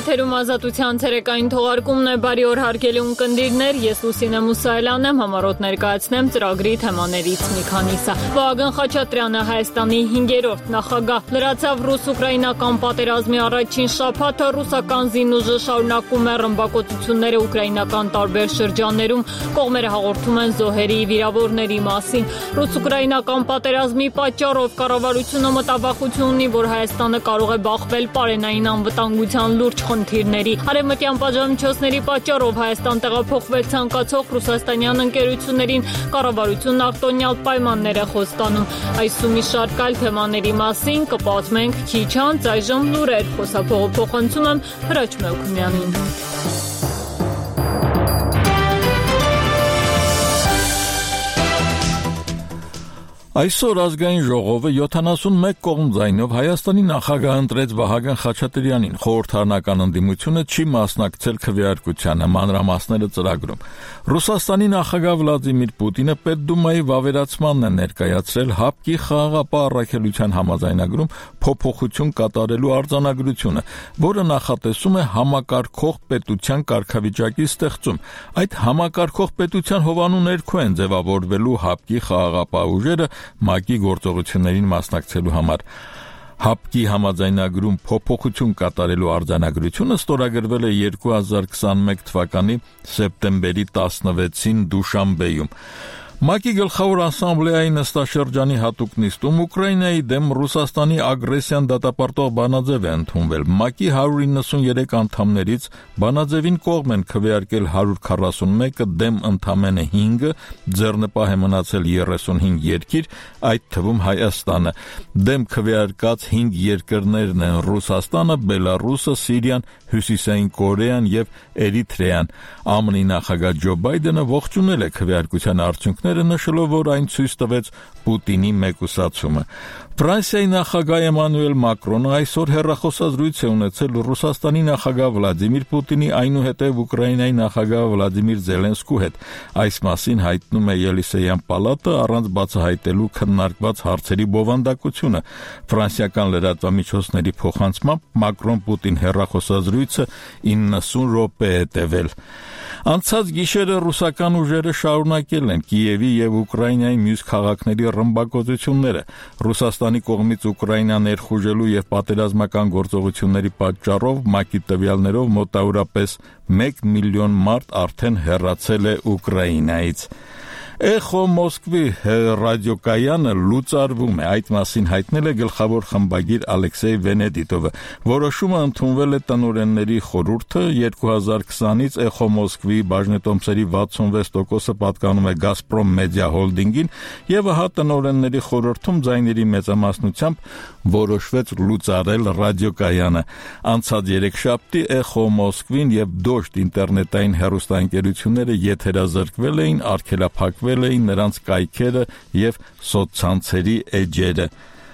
Եթերում ազատության ցերեկային թողարկումն է, բարի օր հարգելի ունկնդիրներ, ես Լուսինե Մուսայելյանն եմ, համառոտ ներկայացնեմ ծրագրի թեմաներից մի քանիսը։ Վահագն Խաչատրյանը Հայաստանի 5-րդ նախագահ լրացավ ռուս-ուկրաինական պատերազմի առաջին շաբաթը, ռուսական զինուժը շարունակում է ռմբակոծությունները ուկրաինական տարբեր շրջաններում, կողմերը հաղորդում են զոհերի վիրավորների մասին։ Ռուս-ուկրաինական պատերազմի պատճառով կառավարությունը մտավախություն ունի, որ Հայաստանը կարող է բախվել պարենային անվտանգության լուրջ խնդիրների։ Արևմտյան պատժամիջոցների պատճառով Հայաստան տեղափոխվել ցանկացող ռուսաստանյան ընկերություններին կառավարությունն արտոնյալ պայմաններ է խոստանում։ Այս ու մի շարք այլ թեմաների մասին կպատմենք քիչ անց, այժմ լուրեր, խոսափողը փոխանցում եմ Հրաչ Մելքումյանին։ Այսօր ազգային ժողովը 71 կողմ ձայնով Հայաստանի նախագահ ընտրեց Վահագն Խաչատրյանին, խորհրդարանական ընդդիմությունը չի մասնակցել քվեարկությանը, մանրամասները ծրագրում։ Ռուսաստանի նախագահ Վլադիմիր Պուտինը Պետդումայի վավերացմանն է ներկայացրել ՀԱՊԿ-ի խաղաղապահ առաքելության համաձայնագրում փոփոխություն կատարելու արձանագրությունը, որը նախատեսում է համակարգող պետության կարգավիճակի ստեղծում։ Այդ համակարգող պետության հովանու ներքո են ձևավորվելու ՀԱՊԿ-ի խաղաղապահ ուժերը ՄԱԿ-ի գործողություններին մասնակցելու համար։ ՀԱՊԿ-ի համաձայնագրում փոփոխություն կատարելու արձանագրությունը ստորագրվել է 2021 թվականի սեպտեմբերի 16-ին Դուշանբեում։ ՄԱԿ-ի գլխավոր ասամբլեայի նստաշրջանի հատուկ նիստում Ուկրաինայի դեմ Ռուսաստանի ագրեսիան դատապարտող բանաձև է ընդունվել։ ՄԱԿ-ի 193 անդամներից բանաձևին կողմ են քվեարկել 141-ը, դեմ ընդամենը 5-ը, ձեռնպահ է մնացել 35 երկիր, այդ թվում Հայաստանը։ Դեմ քվեարկած 5 երկրներն են Ռուսաստանը, Բելարուսը, Սիրիան, Հյուսիսային Կորեան եւ Էրիթրեան։ ԱՄՆ-ի նախագահ Ջո Բայդենը ողջունել է քվեարկության արդյունքները, նշելով, որ այն ցույց տվեց Պուտինի մեկուսացումը։ Ֆրանսիայի նախագահ Էմանուել Մակրոնը այսօր հեռախոսազրույց է ունեցել Ռուսաստանի նախագահ Վլադիմիր Պուտինի, այնուհետև Ուկրաինայի նախագահ Վլադիմիր Զելենսկու հետ։ Այս մասին հայտնում է Ելիսեյան պալատը, առանց բացահայտելու քննարկված հարցերի բովանդակությունը։ Ֆրանսիական լրատվամիջոցների փոխանցմամբ Մակրոն-Պուտին հեռախոսազրույցը 90 րոպե է տևել։ Անցած գիշերը ռուսական ուժերը շարունակել են Կիևի եւ Ուկրաինայի մյուս քաղաքների ռմբակոծությունները։ Ռուսաստանի կողմից Ուկրաինա ներխուժելու եւ պատերազմական գործողությունների պատճառով ՄԱԿ-ի տվյալներով մոտավորապես 1 միլիոն մարդ արդեն հեռացել է Ուկրաինայից։ Էխո Մոսկվի ռադիոկայանը լուծարվում է, այդ մասին հայտնել է գլխավոր խմբագիր Ալեքսեյ Վենեդիտովը։ Որոշումը ընդունվել է տնօրենների խորհուրդը, 2020-ից Էխո Մոսկվի բաժնետոմսերի 66%-ը պատկանում է Գազպրոմ Մեդիա Հոլդինգին, եւ ահա տնօրենների խորհրդում ձայների մեծամասնությամբ որոշվեց լուծարել ռադիոկայանը։ Անցած երեքշաբթի Էխո Մոսկվին եւ Դոշտ ինտերնետային հեռուստաընկերությունները եթերազրկվել էին, արգելափակվել էին նրանց կայքերը եւ սոցցանցերի էջերը։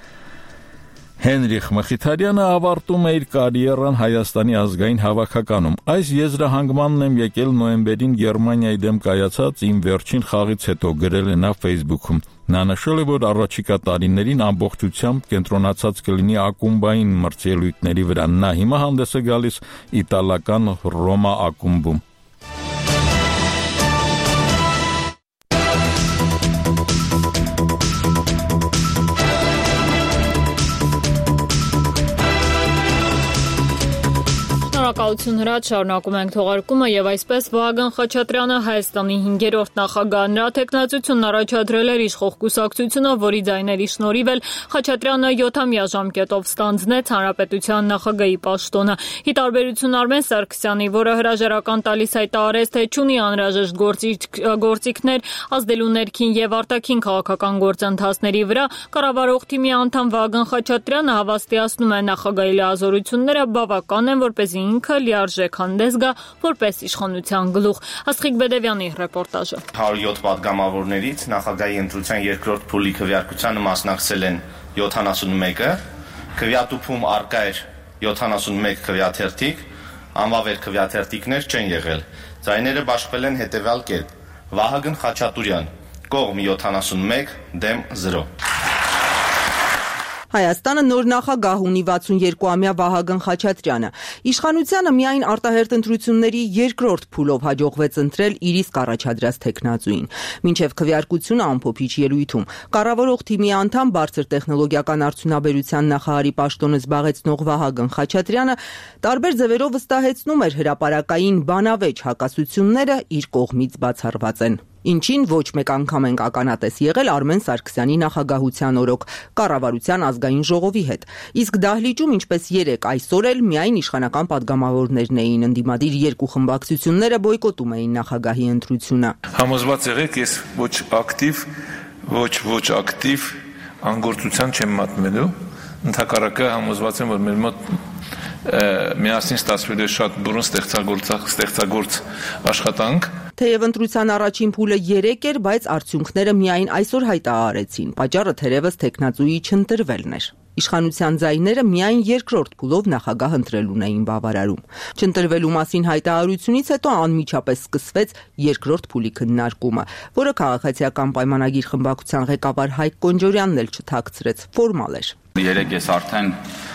Հենրիխ Մխիթարյանը ավարտում է իր կարիերան Հայաստանի ազգային հավաքականում։ Այս եզրահանգմանն եմ եկել նոյեմբերին Գերմանիայի դեմ կայացած իմ վերջին խաղից հետո, գրել է նա Facebook-ում։ Նա նշել է, որ առաջիկա տարիներին ամբողջությամբ կենտրոնացած կլինի ակումբային մրցելույթների վրա։ Նա հիմա հանդես է գալիս իտալական Ռոմա ակումբում։ Շնորհակալություն Հրաչ, շարունակում ենք թողարկումը եւ այսպես Վահագն Խաչատրյանը Հայաստանի 5-րդ նախագահ, նրա թեկնածությունն առաջադրել էր իշխող կուսակցությունը, որի ձայների շնորհիվ էլ Խաչատրյանը 7-ամյա ժամկետով ստանձնեց հանրապետության նախագահի պաշտոնը։ Ի տարբերություն Արմեն Սարգսյանի, որը հրաժարական տալիս հայտարարեց, թե չունի անհրաժեշտ գործիքներ ազդելու ներքին եւ արտաքին քաղաքական գործընթացների վրա, կառավարող թիմի անդամ Վահագն Խաչատրյանը հավաստիացնում է նախագահի լիազորությունները բավական են, որպեսզի ինքը լիարժեք հանդես գա որպես իշխանության գլուխ։ Աստղիկ Բեդևյանի ռեպորտաժը։ 107 պատգամավորներից նախագահի ընտրության երկրորդ փուլի քվեարկությանը մասնակցել են 71-ը, քվեատուփում առկա էր 71 քվեաթերթիկ, անվավեր քվեաթերթիկներ չեն եղել։ Ձայները բաշխվել են հետևյալ կերպ. Վահագն Խաչատրյան, կողմ 71, դեմ 0։ Հայաստանը նոր նախագահ ունի 62-ամյա Վահագն Խաչատրյանը։ Իշխանությանը միայն արտահերթ ընտրությունների երկրորդ փուլով հաջողվեց ընտրել իր իսկ առաջադրած թեկնածուին։ Մինչև քվեարկությունը ամփոփիչ ելույթում կառավարող թիմի անդամ բարձր տեխնոլոգիական արդյունաբերության նախարարի պաշտոնը զբաղեցնող Վահագն Խաչատրյանը տարբեր ձևերով վստահեցնում էր հրապարակային բանավեճ հակասությունները իր կողմից բացառված են։ Ինչին ոչ մեկ անգամ ենք ականատես եղել Արմեն Սարգսյանի նախագահության օրոք կառավարության ազգային ժողովի հետ։ Իսկ դահլիճում, ինչպես երեկ այսօր էլ միայն իշխանական падգամավորներն էին, ընդդիմադիր երկու խմբակցությունները բոյկոտում էին նախագահի ընտրությունը։ Համոզված եղեք, ես ոչ ակտիվ անգործության չեմ մատնվելու։ Ընդհակառակը համոզված եմ, որ մեր մոտ միասին ստացվելու է շատ բուրըն ստեղծագործ աշխատանք։ Թեև ընտրության առաջին փուլը 3 էր, բայց արդյունքները միայն այսօր հայտարարեցին։ Պատճառը թերևս թեկնածուի չընտրվելն էր։ Իշխանության ձայները միայն երկրորդ փուլով նախագահ ընտրելուն էին բավարարում։ Չընտրվելու մասին հայտարարությունից հետո անմիջապես սկսվեց երկրորդ փուլի քննարկումը, որը քաղաքացիական պայմանագիր խմբակցության ղեկավար Հայկ Կոնջորյանն էլ չթաքցրեց, ֆորմալ էր։ Երեկ ես արդեն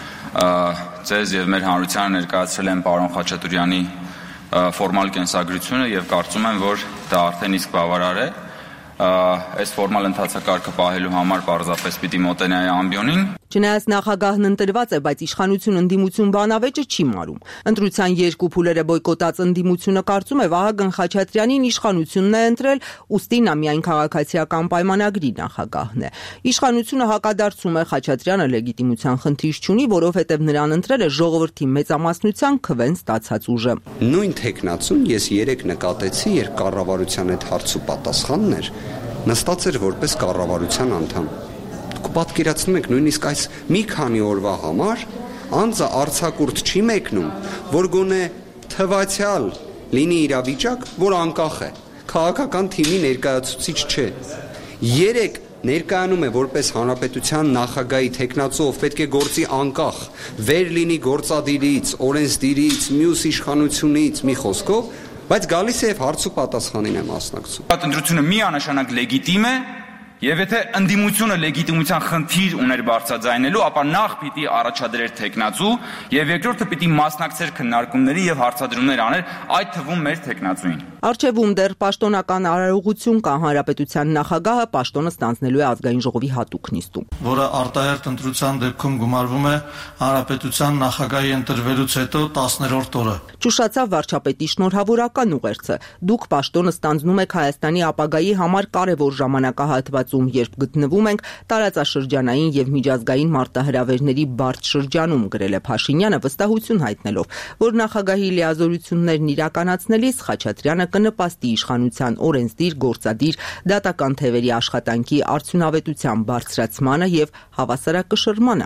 ձեզ եւ մեր հանրությանը ներկայացրել եմ պարոն Խաչատուրյանի ֆորմալ կենսագրությունը եւ կարծում եմ, որ դա արդեն իսկ բավարար է։ Այս ֆորմալ ընթացակարգը պահելու համար պարզապես պիտի մոտենայի ամբիոնին։ Չնայած նախագահն ընտրված է, բայց իշխանություն ընդդիմություն բանավեճը չի մարում։ Ընտրության երկու փուլերը բոյկոտած ընդդիմությունը կարծում է Վահագն Խաչատրյանին իշխանությունն է ընտրել, ուստի նա միայն քաղաքացիական պայմանագրի նախագահն է։ Իշխանությունը հակադարձում է Խաչատրյանը լեգիտիմության խնդիր չունի, որովհետև նրան ընտրել է ժողովրդի մեծամասնության քվեն ստացած ուժը։ Նույն թեկնածուն ես երեք նկատեցի, երբ կառավարության հետ հարց ու պատասխանն էր, նստած էր որպես կառավարության անդամ։ Պատկերացնում եք նույնիսկ այս մի քանի օրվա համար անձը արձակուրդ չի մեկնում, որ գոնե թվացյալ լինի իրավիճակ, որ անկախ է, քաղաքական թիմի ներկայացուցիչ չէ։ Երեք ներկայանում է որպես հանրապետության նախագահի թեկնածու, ով պետք է գործի անկախ, վեր լինի գործադիրից, օրենսդիրից, մյուս իշխանությունից, մի խոսքով, բայց գալիս է եւ հարց ու պատասխանին է մասնակցում։ Ընտրությունը միանշանակ լեգիտիմ է, եւ եթե ընդդիմությունը լեգիտիմության խնդիր ուներ բարձրաձայնելու, ապա նախ պիտի առաջադրեր թեկնածու եւ երկրորդը պիտի մասնակցեր քննարկումների եւ հարցադրումներ աներ, այդ թվում մեր թեկնածուին։ Արչևում դեռ պաշտոնական արարողություն կա, հանրապետության նախագահը պաշտոնը ստանձնելու է ազգային ժողովի հատուկ նիստում, որը արտահերթ ընտրության դեպքում գումարվում է հանրապետության նախագահի ընտրվելուց հետո 10-րդ օրը։ Ճուշացավ վարչապետի շնորհավորական ուղերձը։ Դուք պաշտոնը ստանձնում եք Հայաստանի ապագայի համար կարևոր ժամանակահատվածում, երբ գտնվում ենք տարածաշրջանային եւ միջազգային մարտահրավերների բարդ շրջանում, գրել է Փաշինյանը, վստահություն հայտնելով, որ նախագահի լիազորություններն իրականացնելիս Խաչատրյանը կնպաստի իշխանության օրենսդիր, գործադիր, դատական թևերի աշխատանքի արդյունավետության բարձրացմանը եւ հավասարակշռմանը։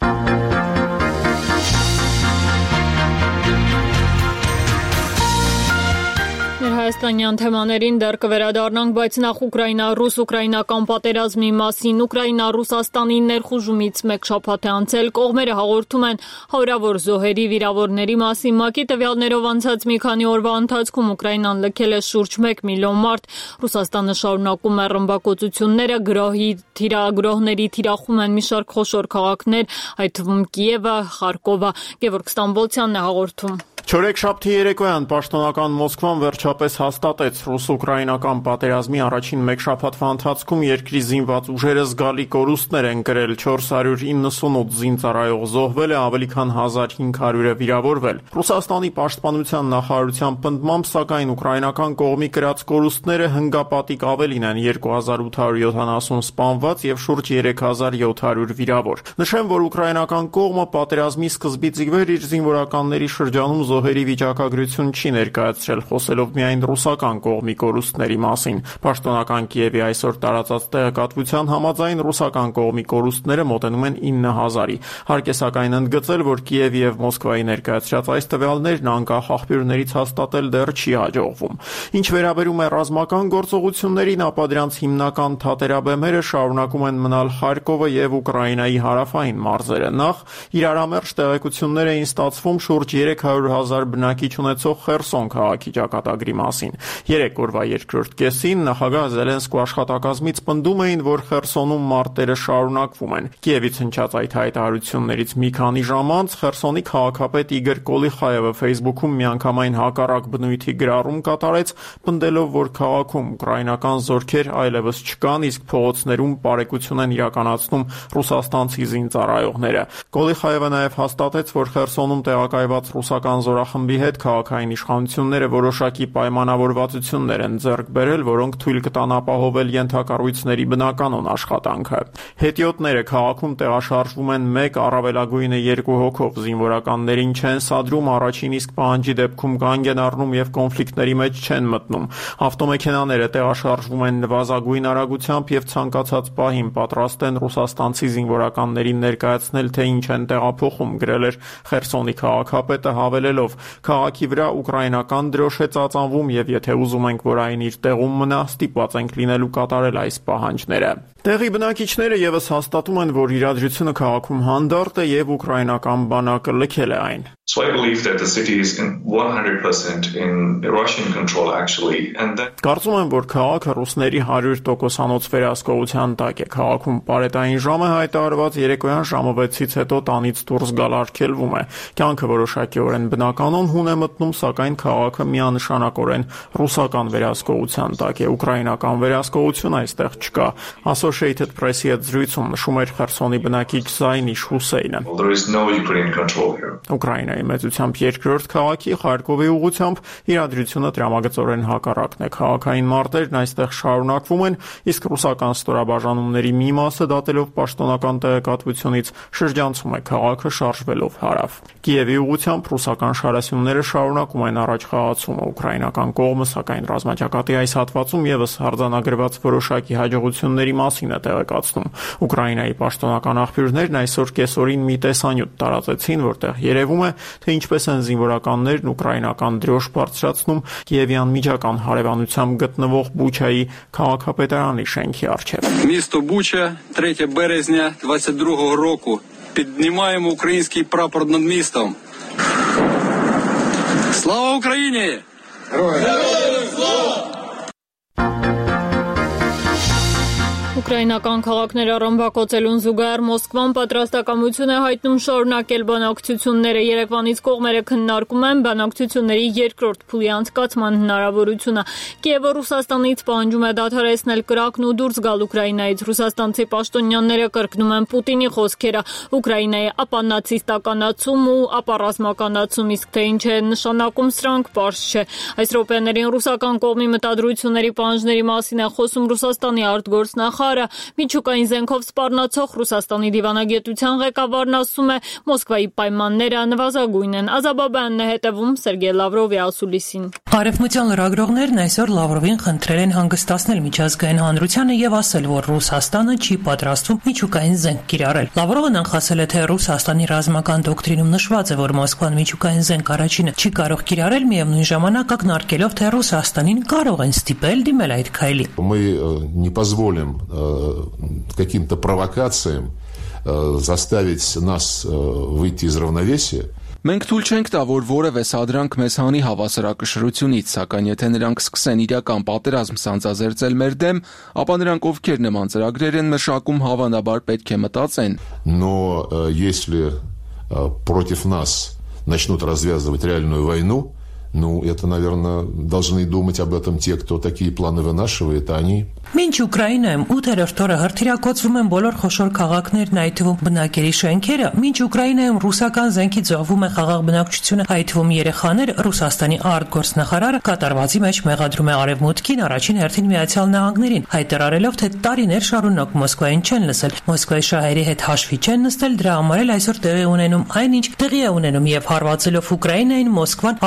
Հայաստանյան թեմաներին դեռ կվերադառնանք, բայց նախ Ուկրաինա-ռուս-ուկրաինական պատերազմի մասին։ Ուկրաինա-Ռուսաստանի ներխուժումից մեկ շաբաթ է անցել, կողմերը հաղորդում են հարյուրավոր զոհերի, վիրավորների մասին։ ՄԱԿ-ի տվյալներով անցած մի քանի օրվա ընթացքում Ուկրաինան լքել է շուրջ 1 միլիոն մարդ։ Ռուսաստանը շարունակում է ռմբակոծությունները, գրոհների թիրախում են մի շարք խոշոր քաղաքներ, այդ թվում Կիևը, Խարկովը։ Գևորգ Ստամբոլցյանն է հաղորդում։ Չորեքշաբթի երեկոյան պաշտոնական Մոսկվան վերջապես հաստատեց ռուս-ուկրաինական պատերազմի առաջին մեկ շաբաթվա ընթացքում երկրի զինված ուժերը զգալի կորուստներ են կրել, 498 զինծառայող զոհվել է, ավելի քան 1500-ը վիրավորվել։ Ռուսաստանի պաշտպանության նախարարության պնդմամբ, սակայն ուկրաինական կողմի կրած կորուստները հնգապատիկ ավելին են՝ 2870 սպանված եւ շուրջ 3700 վիրավոր։ Նշեմ, որ ուկրաինական կողմը պատերազմի սկզբից ի վեր իր զինվորականների շրջանում զոհերի վիճակագրություն չի ներկայացրել, խոսելով միայն ռուսական կողմի կորուստների մասին։ Պաշտոնական Կիևի այսօր տարածած տեղեկատվության համաձայն ռուսական կողմի կորուստները մոտենում են 9000-ի։ Հարկ է սակայն ընդգծել, որ Կիևի եւ Մոսկվայի ներկայացրած այս տվյալներն անկախ աղբյուրներից հաստատել դեռ չի հաջողվում։ Ինչ վերաբերում է ռազմական գործողություններին, ապա դրանց հիմնական թատերաբեմերը շարունակում են մնալ Խարկովը եւ Ուկրաինայի հարավային մարզերը։ Նախ իրարամերժ տեղեկություններ էին ստացվում շուրջ 300 000 բնակիչ ունեցող Խերսոն քաղաքի ճակատագրի մասին։ 3 օրվա երկրորդ կեսին նախագահ Զելենսկու աշխատակազմից պնդում էին, որ Խերսոնում մարտերը շարունակվում են։ Կիևից հնչած այդ հայտարարություններից մի քանի ժամ անց Խերսոնի քաղաքապետ Իգոր Կոլիխաևը Facebook-ում միանգամայն հակառակ բնույթի գրառում կատարեց, պնդելով, որ քաղաքում ուկրաինական զորքեր այլևս չկան, իսկ փողոցներում բարեկություն են իրականացնում ռուսաստանցի զինծառայողները։ Կոլիխաևը նաև հաստատեց, որ Խերսոնում տեղակայված ռուսական զորախմբի հետ քաղաքային իշխանությունները որոշակի պայմանավորվածություններ են ձեռք բերել, որոնք թույլ կտան ապահովել ենթակառույցների բնականոն աշխատանքը։ Հետիոտները քաղաքում տեղաշարժվում են 1, առավելագույնը 2 հոգով, զինվորականներին չեն սադրում, առաջին իսկ պահանջի դեպքում կանգ են առնում եւ կոնֆլիկտների մեջ չեն մտնում։ Ավտոմեքենաները տեղաշարժվում են նվազագույն արագությամբ եւ ցանկացած պահին պատրաստ են ռուսաստանցի զինվորականներին ներկայացնել, թե ինչ են տեղափոխում, գրել էր Խերսոնի քաղաքապետը, հավելելով. քաղաքի վրա ուկրաինական դրոշ է ծածանվում եւ եթե ուզում ենք, որ այն իր տեղում մնա, ստիպված ենք լինելու կատարել այս պահանջները։ Տեղի բնակիչները եւս հաստատում են, որ իրադրությունը քաղաքում հանդարտ է եւ ուկրաինական բանակը լքել է այն։ So I believe that the city is 100% in Russian control actually and then Կարծում եմ, որ քաղաքը ռուսների 100%-անոց վերահսկողության տակ է։ Քաղաքում պարետային ժամը հայտարարված երեկոյան ժամը 6-ից հետո տանից դուրս գալ արգելվում է։ Կյանքը որոշակիորեն բնականon հուն է մտնում, սակայն քաղաքը միանշանակորեն ռուսական վերահսկողության տակ է։ Ուկրաինական վերահսկողություն այստեղ չկա։ Associated Press-ի հետ զրույցում նշում էր Խերսոնի բնակիչ Զայնիշ Հուսեյնը։ there is no Ukrainian control here. Ուկրաինայի մեծությամբ երկրորդ քաղաքի Խարկովի ուղղությամբ իրադրությունը տրամագծորեն հակառակն է։ Քաղաքային մարտերն այստեղ շարունակվում են, իսկ ռուսական ստորաբաժանումների մի մասը դատելով պաշտոնական տեղեկատվությունից շրջանցում է քաղաքը շարժվելով հարավ։ Կիևի ուղղությամբ ռուսական շարասյունները շարունակում են առաջ խաղացումը։ Ուկրաինական կողմը սակայն ռազմաճակատի այս հատվածում եւս արձանագրված որոշակի հաջողությունների մասին է տեղեկացնում։ Ուկրաինայի պաշտոնական աղբյուրներն այսօր կեսօրին մի տեսանյութ տարածեցին, որտեղ երևում է, թե ինչպես են զինվորականներն ուկրաինական դրոշ բարձրացնում Կիևյան միջական հարևանությամբ գտնվող Բուչայի քաղաքապետարանի շենքի առջև։ Місто Буча, 3 березня 22-го року. Піднімаємо український прапор над містом. Слава Україні! Героям слава! Ուկրաինական քաղաքները ռմբակոծելուն զուգահեռ Մոսկվան պատրաստակամություն է հայտնում շարունակել բանակցությունները։ Երևանից կողմերը քննարկում են բանակցությունների երկրորդ փուլի անցկացման հնարավորությունը։ Կիևը Ռուսաստանից պահանջում է դադարեցնել կրակն ու դուրս գալ Ուկրաինայից։ Ռուսաստանցի պաշտոնյաները կրկնում են Պուտինի խոսքերը։ Ուկրաինայի ապա նացիստականացում ու ապա ռազմականացում, իսկ թե ինչ է նշանակում սրանք, պարզ չէ։ Այս րոպեներին ռուսական կողմի մտադրությունների պահանջների մասին է խոսում Ռուսաստանի արտգործնախարար Միջուկային զենքով սպառնացող Ռուսաստանի դիվանագիտության ղեկավարն ասում է, Մոսկվայի պայմանները նվազագույն են։ Ազաբաբյանն է հետևում Սերգեյ Լավրովի ասուլիսին։ Արևմտյան լրագրողներն այսօր Լավրովին խնդրել են հանգստացնել միջազգային հանրությանը եւ ասել, որ Ռուսաստանը չի պատրաստվում միջուկային զենք կիրառել։ Լավրովը նախասել է, թե Ռուսաստանի ռազմական դոկտրինում նշված է, որ Մոսկվան միջուկային զենք առաջինը չի կարող կիրառել, միևնույն ժամանակ ակնարկելով, թե Ռուսաստանին կարող են ստիպել դիմել այդ քայլի։ Мы не позволим каким-то провокациям заставить нас выйти из равновесия. Մենք թույլ չենք տա, որ որևէ սադրանք մեզ հանի հավասարակշռությունից, սակայն եթե նրանք սկսեն իրական պատերազմ սանձազերծել մեր դեմ, ապա նրանք ովքեր նման ծրագրեր են մշակում, հավանաբար պետք է մտածեն։ Но если против нас начнут развязывать реальную войну, ну, это, наверное, должны думать об этом те, кто такие планы вынашивает, а они... Մինչ Ուկրաինայում 8-րդ օրը հրթիռակոծվում են բոլոր խոշոր քաղաքներն, այդ թվում բնակելի շենքերը, մինչ Ուկրաինայում ռուսական զենքի զոհվում է խաղաղ բնակչությունը, այդ թվում երեխաներ, Ռուսաստանի արտգործնախարարը կատարվածի մեջ մեղադրում է Արևմուտքին, առաջին հերթին Միացյալ Նահանգներին, հայտարարելով, թե տարիներ շարունակ Մոսկվային չեն լսել, Մոսկվայի շահերի հետ հաշվի չեն նստել, դրա համար էլ այսօր տեղի ունենում այնինչ տեղի է ունենում եւ հարվածելով Ուկրաինային Մոսկվան ապահովում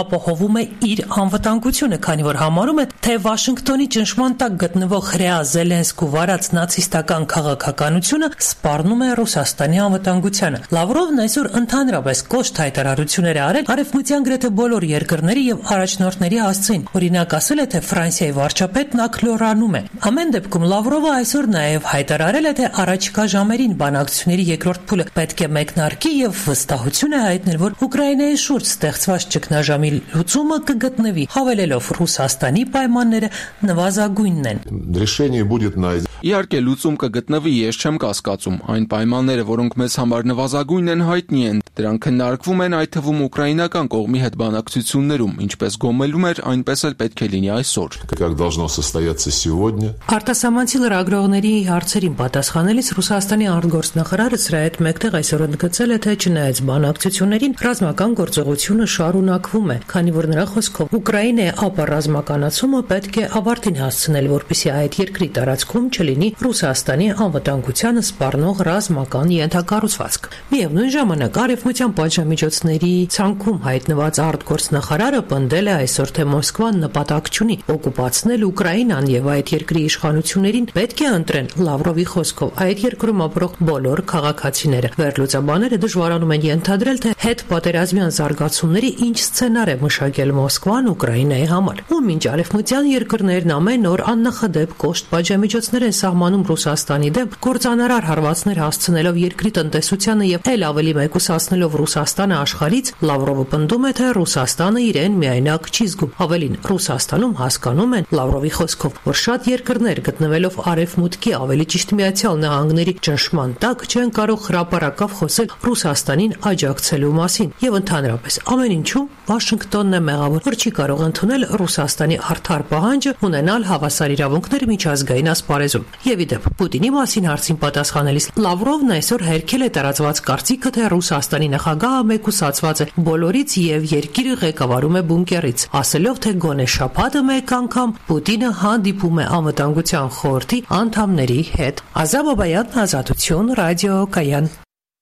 պնդում է իր անվտանգությունը, քանի որ համարում է, թե Վաշինգտոնի ճնշման տակ գտնվող հրեա Զելենսկու վարած նացիստական քաղաքականությունը սպառնում է Ռուսաստանի անվտանգությանը։ Լավրովն այսօր ընդհանրապես կոշտ հայտարարություններ է արել արևմտյան գրեթե բոլոր երկրների եւ առաջնորդների հասցեին։ Օրինակ ասել է, թե Ֆրանսիայի վարչապետն ակլորանում է։ Ամեն դեպքում Լավրովը այսօր նաեւ հայտարարել է, թե առաջիկա ժամերին բանակցությունների երկրորդ փուլը պետք է մեկնարկի եւ վստահություն է հայտնել, որ Ուկրաինայի շուրջ ստեղծված ճգնաժամի լուծումը կգտնվի, հավելելով Ռուսաստանի պայմանները նվազագույնն են։ Решение будет найдено. Իհարկե լուծում կգտնվի, ես չեմ կասկածում։ Այն պայմանները, որոնք մեզ համար նվազագույնն են, հայտնի են։ Դրանք քննարկվում են այդ թվում ուկրաինական կողմի հետ բանակցություններում, ինչպես գոմելում էր, այնպես էլ պետք է լինի այսօր։ Как должно состояться сегодня. Արտասահմանցի լրագրողների հարցերին պատասխանելիս Ռուսաստանի արտգործնախարարը սրա հետ մեկտեղ այսօր ընդգծել է, թե չնայած բանակցություններին ռազմական գործողությունը շարունակվում է, քանի որ նրա խոսքով Ուկրաինայի ապառազմականացումը պետք է ավարտին հասցնել, որպեսզի այդ երկրի տարածքում չլինի Ռուսաստանի անվտանգությանը սպառնող ռազմական ենթակառուցվածք։ Միևնույն ժամանակ արևմտյան պատժամիջոցների ցանկում հայտնված արտգործնախարարը պնդել է այսօր, թե Մոսկվան նպատակ չունի օկուպացնել Ուկրաինան եւ այդ երկրի իշխանություններին պետք է ընտրեն Լավրովի խոսքով այդ երկրում ապրող բոլոր քաղաքացիները։ Վերլուծաբանները դժվարանում են ենթադրել, թե հետ պատերազմյան զարգացումների ինչ սցենար է մշակել Մոսկվան Ուկրաինայի համար։ Ու մինչ արևմտյան երկրներն ամեն օր աննախադեպ կոշտ պատժամիջոցներ են սահմանում Ռուսաստանի դեմ, կործանարար հարվածներ հասցնելով երկրի տնտեսությանը եւ էլ ավելի մեկուսացնելով Ռուսաստանը աշխարհից, Լավրովը պնդում է, թե Ռուսաստանը իրեն միայնակ չի զգում։ Ավելին, Ռուսաստանում հասկանում են Լավրովի խոսքով, որ շատ երկրներ գտնվելով արևմուտքի, ավելի ճիշտ Միացյալ Նահանգների ճնշման տակ չեն կարող հրապարակավ խոսել Ռուսաստանին աջակցելու մասին եւ ընդհանրապես ամեն ինչում Վաշինգտոնն է մեղավոր, որ չի կարող ընդունել Ռուսաստանի արդար պահանջը ունենալ հավասար իրավունքներ միջազգային ասպարեզում։ Եվ իդեպ Պուտինի մասին հարցին պատասխանելիս Լավրովն այսօր հերքել է տարածված կարծիքը, թե Ռուսաստանի նախագահը մեկուսացված է բոլորից եւ երկիրը ղեկավարում է բունկերից, ասելով, թե գոնե շաբաթը մեկ անգամ Պուտինը հանդիպում է անվտանգության խորհրդի անդամների հետ։ Ազատ Բաբայան, Ազատություն, Ռադիո Կայան։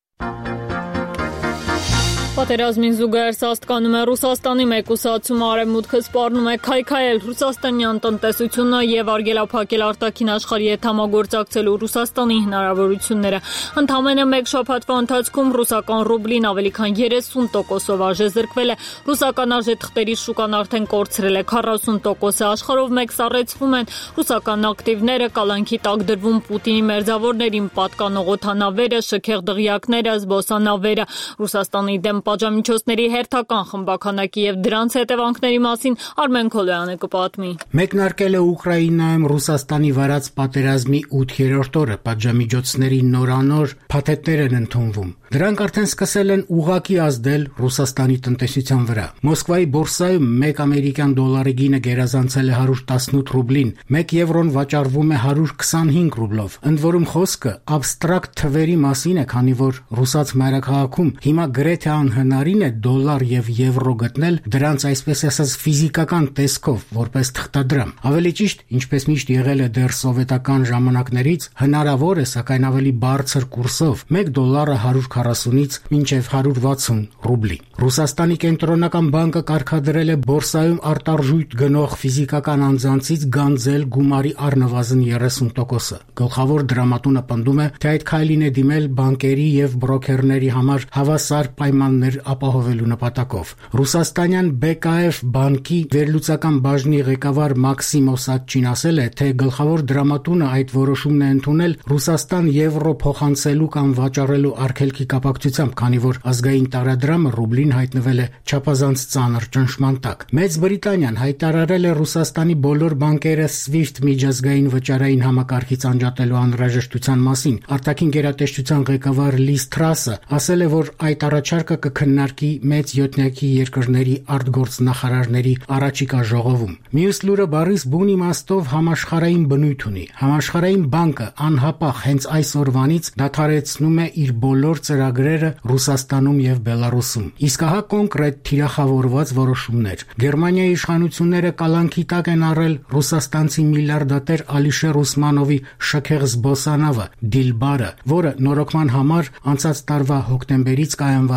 Պատերազմին զուգահեռ սաստկանում է Ռուսաստանի մեկուսացումը, արևմուտքը սպառնում է քայքայել ռուսաստանյան տնտեսությունը եւ արգելափակել արտաքին աշխարհի հետ համագործակցելու Ռուսաստանի հնարավորությունները։ Ընդամենը մեկ շաբաթվա ընթացքում ռուսական ռուբլին ավելի քան 30%-ով արժեզրկվել է, ռուսական արժեթղթերի շուկան արդեն կորցրել է 40%-ը, աշխարհով մեկ սառեցվում են ռուսական ակտիվները, կալանքի տակ դրվում Պուտինի մերձավորներին պատկանող օդանավերը, շքեղ դղյակները, զբոսանավերը, Ռուսաստանի դեմ պատժամիջոցների հերթական խմբականակի եւ դրանց հետևանքների մասին Արմեն Քոլոյանը կպատմի։ Մեկնարկել է Ուկրաինայում Ռուսաստանի վարած պատերազմի 8-րդ օրը, պատժամիջոցների նորանոր փաթեթներ են ընդունվում։ Դրանք արդեն սկսել են ուղղակի ազդել Ռուսաստանի տնտեսության վրա։ Մոսկվայի բորսայում 1 ամերիկյան դոլարի գինը գերազանցել է 118 ռուբլին, 1 եվրոն վաճառվում է 125 ռուբլով։ Ընդ որում խոսքը абստրակտ թվերի մասին է, քանի որ ռուսաց մայրաքաղաքում հիմա գրեթե անհնարին է դոլար եւ եվրո գտնել դրանց այսպես ասած ֆիզիկական տեսքով, որպես թղթադրամ։ Ավելի ճիշտ, ինչպես միշտ եղել է դեռ սովետական ժամանակներից, հնարավոր է, սակայն ավելի բարձր կուրսով 1 դոլարը 140-ից մինչև 160 ռուբլի։ Ռուսաստանի կենտրոնական բանկը կարգադրել է բորսայում արտարժույթ գնող ֆիզիկական անձանցից գանձել գումարի առնվազն 30%-ը։ Գլխավոր դրամատունը պնդում է, թե այդ քայլին է դիմել բանկերի եւ բրոքերների համար հավասար պայմաններ ապահովելու նպատակով։ Ռուսաստանյան BKF բանկի վերլուծական բաժնի ղեկավար Մաքսիմ Օսադչին ասել է, թե գլխավոր դրամատունը այդ որոշումն է ընդունել Ռուսաստան եվրո փոխանցելու կամ վաճառելու արգելքի կապակցությամբ, քանի որ ազգային տարադրամը ռուբլին հայտնվել է չափազանց ծանր ճնշման տակ։ Մեծ Բրիտանիան հայտարարել է Ռուսաստանի բոլոր բանկերը SWIFT միջազգային վճարային համակարգից անջատելու անհրաժեշտության մասին։ Արտաքին գերատեսչության ղեկավար Լիզ Թրասը ասել է, որ այդ առաջարկը կքննարկի մեծ յոթնյակի երկրների արտգործնախարարների առաջիկա ժողովում։ Մյուս լուրը բառից բուն իմաստով համաշխարհային բնույթ ունի։ Համաշխարհային բանկը անհապաղ հենց այս օրվանից դադարեցնում է իր բոլոր ծրագրերը Ռուսաստանում եւ Բելարուսում։ Իսկ հա կոնկրետ թիրախավորված որոշումներ։ Գերմանիայի իշխանությունները կալանքի տակ են առել ռուսաստանցի միլիարդատեր Ալիշեր Ուսմանովի շքեղ զբոսանավը Դիլբարը, որը նորոգման համար անցած տարվա հոկտեմբերից կայանված էր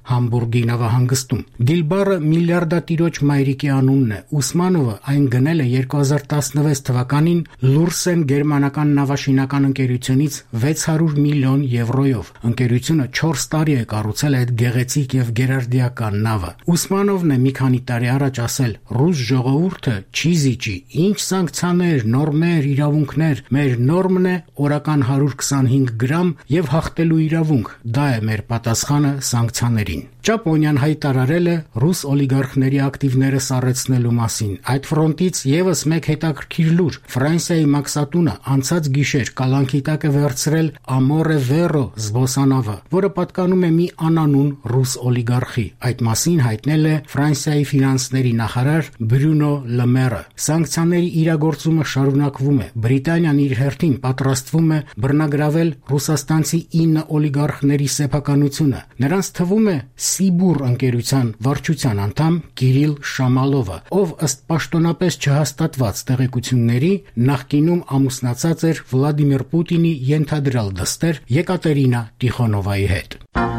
Համբուրգի նավահանգստում։ Դիլբարը միլիարդատիրոջ մայրիկի անունն է։ Ուսմանովը այն գնել է 2016 թվականին Լուրսեն գերմանական նավաշինական ընկերությունից 600 միլիոն եվրոյով։ Ընկերությունը 4 տարի է կառուցել այդ գեղեցիկ եւ գերարդիական նավը։ Ուսմանովն է մի քանի տարի առաջ ասել. «Ռուս ժողովուրդը չի զիջի, ինչ սանկցիաներ, նորմեր, իրավունքներ, մեր նորմն է օրական 125 գրամ եւ հաղթելու իրավունք, դա է մեր պատասխանը սանկցիաներին»։ Ճապոնիան հայտարարել է ռուս օլիգարխների ակտիվները սառեցնելու մասին։ Այդ ֆրոնտից եւս մեկ հետաքրքիր լուր։ Ֆրանսիայի Մաքսատունը անցած գիշեր կալանքի տակ է վերցրել Ամորե Վերո զբոսանավը, որը պատկանում է մի անանուն ռուս օլիգարխի։ Այդ մասին հայտնել է Ֆրանսիայի ֆինանսների նախարար Բրյունո Լեմերը։ Սանկցիաների իրագործումը շարունակվում է։ Բրիտանիան իր հերթին պատրաստվում է բռնագրավել ռուսաստանցի 9 օլիգարխների սեփականությունը։ Նրանց թվում է Սիբուր ընկերության վարչության անդամ Կիրիլ Շամալովը, ով ըստ պաշտոնապես չհաստատված տեղեկությունների նախկինում ամուսնացած էր Վլադիմիր Պուտինի ենթադրյալ դստեր Եկատերինա Տիխոնովայի հետ։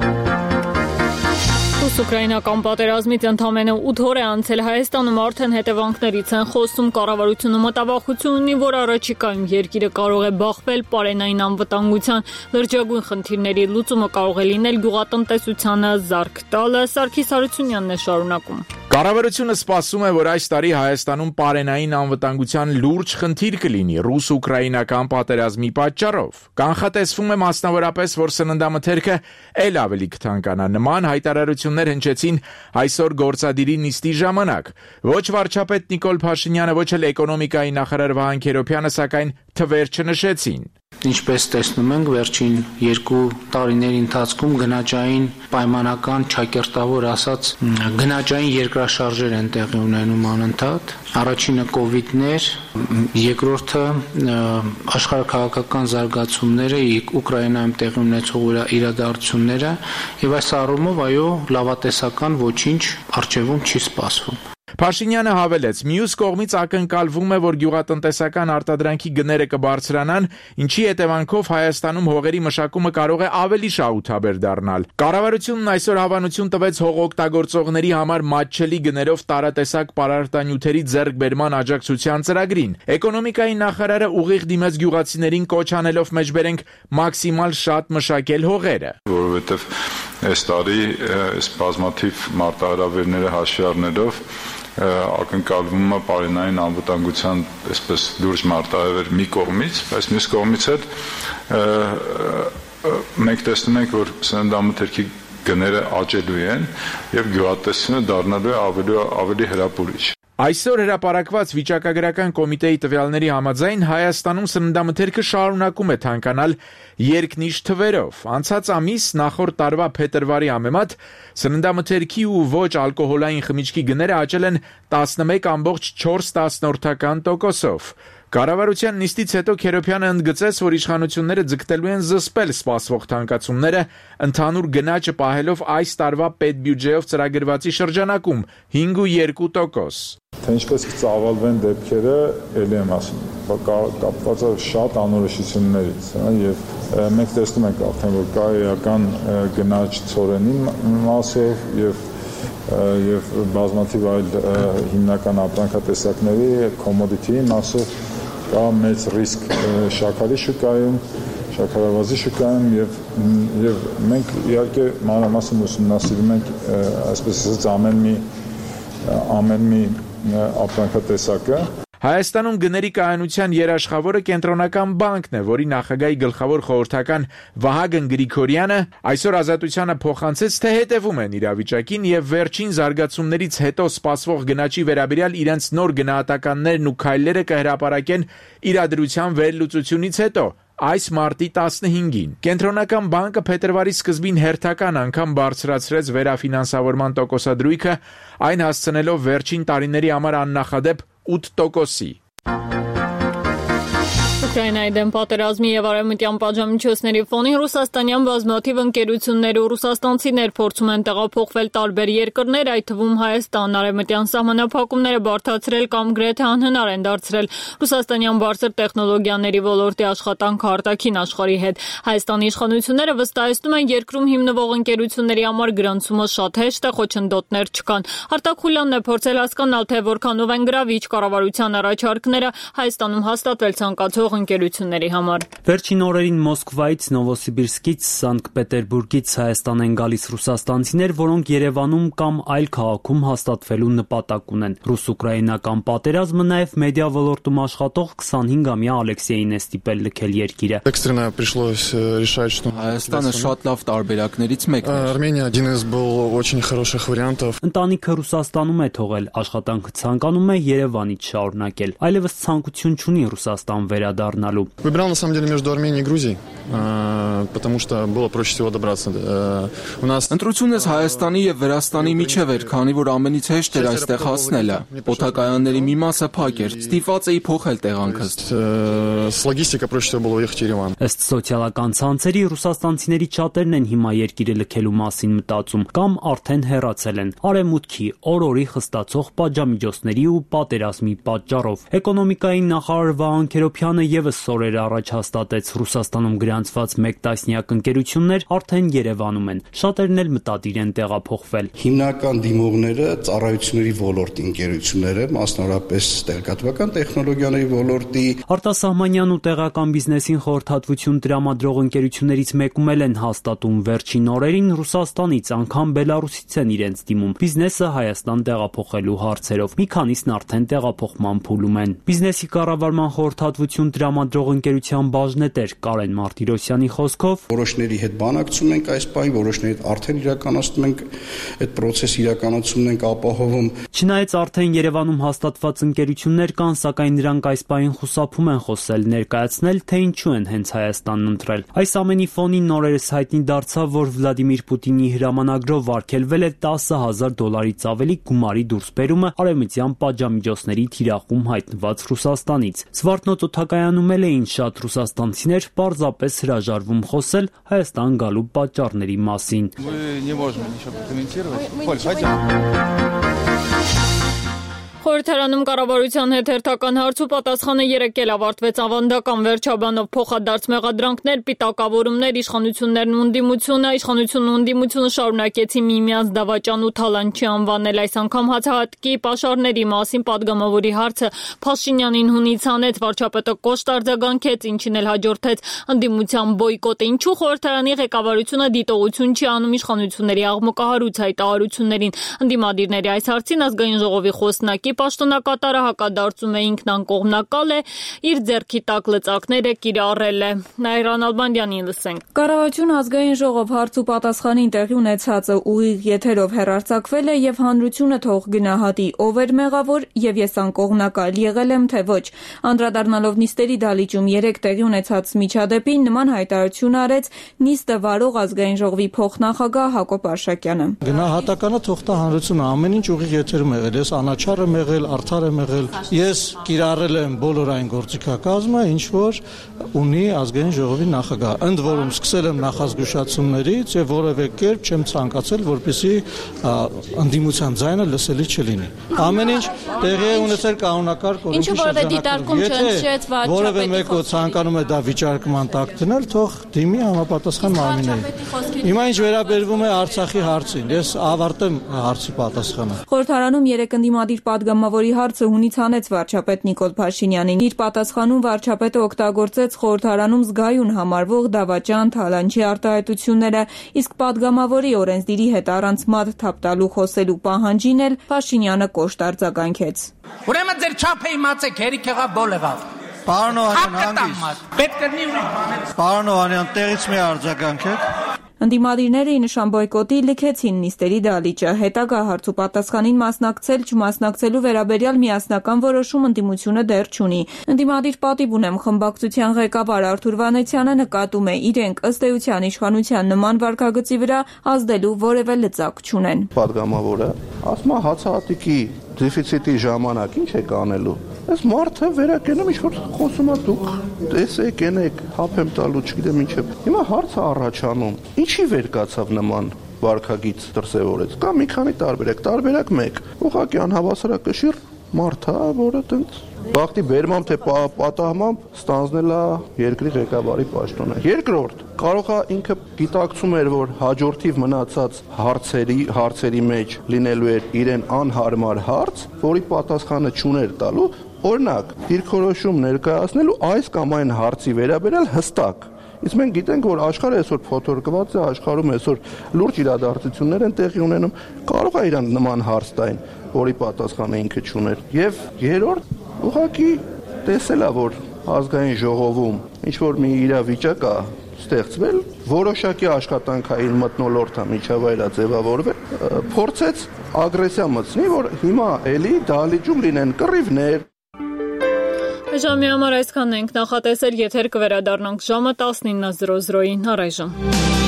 Ռուս-ուկրաինական պատերազմից ընդամենը 8 օր է անցել, Հայաստանում արդեն հետևանքներից են խոսում, կառավարությունը մտավախություն ունի, որ առաջիկայում երկիրը կարող է բախվել պարենային անվտանգության, լրջագույն խնդիրների լուծումը կարող է լինել գյուղատնտեսությանը զարկ տալը։ Սարգիս Հարությունյանն է շարունակում։ Կառավարությունը սպասում է, որ այս տարի Հայաստանում պարենային անվտանգության լուրջ խնդիր կլինի ռուս-ուկրաինական պատերազմի պատճառով։ Կանխատեսվում է մասնավորապես, որ սննդամթերքը ել ավելի կթանկանա։ Նման հայտարարություններ հնչեցին այսօր գործադիրի նիստի ժամանակ։ Ոչ վարչապետ Նիկոլ Փաշինյանը, ոչ էլ էկոնոմիկայի նախարար Վահան Քերոբյանը, սակայն թվեր չնշեցին։ Ինչպես տեսնում ենք, վերջին 2 տարիների ընթացքում գնաճային պայմանական չակերտավոր ասած գնաճային երկրաշարժեր են տեղի ունենում անընդհատ։ Առաջինը կովիդն էր, երկրորդը աշխարհաքաղաքական զարգացումները, Ուկրաինայում տեղի ունեցող իրադարձությունները, եւ այս առումով այո, լավատեսական ոչինչ առջևում չի սպասվում։ Փաշինյանը հավելեց. մյուս կողմից ակնկալվում է, որ գյուղատնտեսական արտադրանքի գները կբարձրանան, ինչի հետևանքով Հայաստանում հողերի մշակումը կարող է ավելի շահութաբեր դառնալ։ Կառավարությունն այսօր հավանություն տվեց հողօգտագործողների համար մատչելի գներով տարատեսակ պարարտանյութերի ձեռքբերման աջակցության ծրագրին։ Էկոնոմիկայի նախարարը ուղիղ դիմեց գյուղացիներին կոչ անելով մեջբերենք մաքսիմալ շատ մշակել հողերը։ Որովհետև այս տարի այս բազմաթիվ մարտահրավերները հաշվի առնելով ակնկալվում է պարենային անվտանգության այսպես լուրջ մարտահրավեր մի կողմից, բայց մյուս կողմից էլ մենք տեսնում ենք, որ սննդամթերքի գները աճելու են եւ գյուղատնտեսությունը դառնալու է ավելի հրապուրիչ։ Այսօր հրապարակված վիճակագրական կոմիտեի տվյալների համաձայն Հայաստանում սննդամթերքը շարունակում է թանկանալ երկնիշ թվերով։ Անցած ամիս նախորդ տարվա փետրվարի համեմատ սննդամթերքի ու ոչ ալկոհոլային խմիչքի գները աճել են 11.4%-ով։ Կառավարության նիստից հետո Քերոբյանը ընդգծեց, որ իշխանությունները ձգտելու են զսպել սպասվող թանկացումները, ընդհանուր գնաճը պահելով այս տարվա պետբյուջեով ծրագրվածի շրջանակում 5.2%։ Թե ինչպես կծավալվեն դեպքերը, ելի եմ ասում, կապված է շատ անորոշություններից, եւ մենք տեսնում ենք արդեն, որ կա էական գնաճ ցորենի մասով եւ բազմաթիվ այլ հիմնական ապրանքատեսակների commodity մասով կա մեծ ռիսկ շաքարի շուկայում, շաքարավազի շուկայում եւ մենք իհարկե մանրամասն ուսումնասիրում ենք այսպես ասած ամեն մի ապրանքատեսակը։ Հայաստանում գների կայունության երաշխավորը Կենտրոնական բանկն է, որի նախագահի գլխավոր խորհրդական Վահագն Գրիգորյանը այսօր Ազատությանը փոխանցեց, թե հետևում են իրավիճակին եւ վերջին զարգացումներից հետո սպասվող գնաճի վերաբերյալ իրենց նոր գնահատականներն ու քայլերը կհրապարակեն իրադրության վերլուծությունից հետո։ Այս մարտի 15-ին Կենտրոնական բանկը փետրվարի սկզբին հերթական անգամ բարձրացրեց վերաֆինանսավորման տոկոսադրույքը, այն հասցնելով վերջին տարիների համար աննախադեպ 8%-ի։ Ուկրաինայի դեմ պատերազմի եւ արևմտյան պատժամիջոցների ֆոնին ռուսաստանյան բազմաթիվ ընկերություններ ու ռուսաստանցիներ փորձում են տեղափոխվել տարբեր երկրներ, այդ թվում Հայաստան, արևմտյան սահմանափակումները բարդացրել կամ գրեթե անհնար են դարձրել ռուսաստանյան բարձր տեխնոլոգիաների ոլորտի աշխատանքը արտաքին աշխարհի հետ։ Հայաստանի իշխանությունները վստահեցնում են երկրում հիմնվող ընկերությունների համար գրանցումը շատ հեշտ է, խոչընդոտներ չկան։ Արտակ Խուլյանն է փորձել հասկանալ, թե որքանով են գրավիչ կառավարության առաջարկները Հայաստանում հաստատվել ցանկացող ընկերությունների համար։ Վերջին օրերին Մոսկվայից, Նովոսիբիրսկից, Սանկտ Պետերբուրգից Հայաստան են գալիս ռուսաստանցիներ, որոնք Երևանում կամ այլ քաղաքում հաստատվելու նպատակ ունեն։ Ռուս-ուկրաինական պատերազմը նաև մեդիա ոլորտում աշխատող 25-ամյա Ալեքսեյին է ստիպել լքել երկիրը։ Հայաստանը շատ լավ տարբերակներից մեկն է։ Արմենիա один из был очень хороших вариантов։ Ընտանիքը Ռուսաստանում է թողել, աշխատանքը ցանկանում է Երևանից շարունակել։ Այլևս ցանկություն չունի Ռուսաստան վերադառնալու։ Выбирал на самом деле между Арменией и Грузией, потому что было проще всего добраться. У нас Ընտրությունս Հայաստանի եւ Վրաստանի միջև էր, քանի որ ամենից հեշտ էր այստեղ հասնելը։ Օդակայանների մի մասը փակ էր, ստիպված էի փոխել տեղանքս։ С логистикой проще всего было ехать в Ереван։ Ըստ սոցիալական ցանցերի ռուսաստանցիների շատերն են հիմա երկիրը լքելու մասին մտածում կամ արդեն հեռացել են արևմուտքի օր-օրի խստացող պատժամիջոցների ու պատերազմի պատճառով։ Էկոնոմիկայի նախարար Վահան Քերոփյանը եւս սորեր առաջ հաստատեց Ռուսաստանում գրանցված 1 տասնյակ ընկերություններ արդեն Երևանում են։ Շատերն էլ մտադիր են տեղափոխվել։ Հիմնական դիմողները ծառայությունների ոլորտի ընկերությունները, մասնավորապես տեղեկատվական տեխնոլոգիաների ոլորտի Արտասահմանյան ու տեղական բիզնեսին խորհրդատվություն տրամադրող ընկերություններից մեկում են հաստատում վերջին օրերին Ռուսաստանից, անգամ Բելարուսից են իրենց դիմում բիզնեսը Հայաստան տեղափոխելու հարցերով։ Մի քանիսն արդեն տեղափոխման փուլում են։ Բիզնեսի կառավարման խորհրդատվություն տրամադրող ընկերության բաժնետեր Կարեն Մարտիրոսյանի խոսքով որոշների հետ բանակցում ենք այս պահին, որոշների հետ արդեն իրականացնում ենք այդ process իրականացումն ենք ապահովում։ Չնայած արդեն Երևանում հաստատված ընկերություններ կան, սակայն նրանք այս պահին խուսափում են խոսել, ներկայացնել, թե ինչու են հենց Հայաստանն ընտրել։ Այս ամենի ֆոնին նորերս հայտնի դարձավ, որ Վլադիմիր Պուտինի հրամանագրով արգելվել է $10,000-ից ավելի գումարի դուրսբերումը արևմտյան պատժամիջոցների թիրախում հայտնված Ռուսաստանից։ Զվարթնոց օդակայանում էին շատ ռուսաստանցիներ պարզապես հրաժարվում խոսել Հայաստան գալու պատճառների մասին։ Խորհրդարանում կառավարության հետ հերթական հարց ու պատասխանը երեկ ավարտվեց ավանդական վերջաբանով փոխադարձ մեղադրանքներ, պիտակավորումներ, իշխանություններն ու ընդդիմությունը շարունակեցին միմյանց դավաճան ու թալանչի անվանել։ Այս անգամ հացահատկի պաշարների մասին падգամավորի հարցը Փաշինյանին հունից հանեց, վարչապետը կոշտ արձագանքեց, ինչին էլ հաջորդեց ընդդիմության բոյկոտը։ Ինչու խորհրդարանի ղեկավարությունը դիտողություն չի անում իշխանությունների աղմկահարույց հայտարարություններին։ Ընդդիմադիրների այս հարցին ազգային ժողովի խոսնակի պաշտոնակատարը հակադարձում է ինքնանկողմնակալ է, իր ձեռքի տակ լծակները կիրառել է։ Նայրան Ալբանդյանին լսենք։ Կառավարությունը ազգային ժողով հարց ու պատասխանին տեղի ունեցածը ուղիղ եթերով հեռարձակվել է եւ հանրությունը թող գնահատի ով էր մեղավոր եւ ես անկողմնակալ եղել եմ թե ոչ։ Անդրադառնալով նիստերի դալիճում երեք տեղի ունեցած միջադեպին նման հայտարարություն արեց նիստը վարող ազգային ժողովի փոխնախագահ Հակոբ Արշակյանը։ Գնահատականը թող տա հանրությունը ամեն ինչ ուղիղ եթերում եղել, ես անաչառ եմ եղել, արդար եմ եղել։ Ես կիրառել եմ բոլոր այն գործիքակազմը, ինչ որ ունի ազգային ժողովի նախագահ։ Ընդ որում սկսել եմ նախազգուշացումներից եւ որևէ կերպ չեմ ցանկացել, որպեսզի ընդդիմության ձայնը լսելի չլինի։ Ամեն ինչ տեղի է ունեցել կանոնակարգ օրենքի շրջանակներում։ Որևէ մեկը ցանկանում է դա վիճարկման տակ դնել, թող դիմի համապատասխան մարմիններին։ Հիմա ինչ վերաբերվում է Արցախի հարցին, ես ավարտեմ հարցի պատասխանը։ Խորհրդարանում երեք ընդդիմադիր падգամավորի հարցը հունից հանեց վարչապետ Նիկոլ Փաշինյանին։ Իր պատասխանում վարչապետը օգտագործեց խորհրդարանում զգայուն համարվող դավաճան, թալանչի արտահայտությունները, իսկ падգամավորի օրենսդիրի հետ առանց մատ թափ տալու խոսելու պահանջին էլ Փաշինյանը կոշտ արձագանքեց։ Ուրեմն ձեր չափը իմացեք, հերիք եղավ, բոլ եղավ։ Պարոն Օհանյան, հանգիստ։ Պետք է նույն բաներ։ Պարոն Օհանյան, տեղից մի արձագանքեք։ Ընդդիմադիրները ի նշան բոյկոտի լքեցին նիստերի դալիճը։ Հետագա հարց ու պատասխանին մասնակցել չմասնակցելու վերաբերյալ միասնական որոշում ընդդիմությունը դեռ չունի։ Ընդդիմադիր պատիվ ունեմ խմբակցության ղեկավար Արթուր Վանեցյանը նկատում է իրենք ըստ էության իշխանության նման վարքագծի վրա ազդելու որևէ լծակ չունեն։ Պատգամավորը ասում է հացահատիկի դեֆիցիտի ժամանակ ինչ եք անելու։ Այս մարդը վերակենում ինչ-որ խոսում է դուք տեսեք, ենեք, հապ եմ տալու, չգիտեմ ինչը։ Հիմա հարցը առաջանում, ինչի վեր կացավ նման վարքագիծ դրսևորեց։ Կա մի քանի տարբերակ 1, ուղղակի անհավասարակշիռ մարդ է, որը տենց բախտի բերմամբ թե պատահմամբ ստանձնել է երկրի ղեկավարի պաշտոնը։ Երկրորդ, կարող է ինքը գիտակցում էր, որ հաջորդիվ մնացած հարցերի մեջ լինելու էր իրեն անհարմար հարց, որի պատասխանը չուներ տալու, օրինակ, դիրքորոշում ներկայացնելու այս կամ այն հարցի վերաբերյալ հստակ։ Իսկ մենք գիտենք, որ աշխարհը այսօր փոթորկված է, աշխարհում այսօր լուրջ իրադարձություններ են տեղի ունենում, կարող է իրան նման հարց տային, որի պատասխանը ինքը չուներ։ Եվ երրորդ, ուղղակի տեսել է, որ ազգային ժողովում ինչ որ մի իրավիճակ է ստեղծվել, որոշակի աշխատանքային մթնոլորտ է միջավայր է ձևավորվել, փորձեց ագրեսիա մտցնի, որ հիմա էլի դահլիճում լինեն կռիվներ։ Ժամի համար այսքանն ենք նախատեսել, եթեր կվերադառնանք ժամը 19:00-ին առայժմ։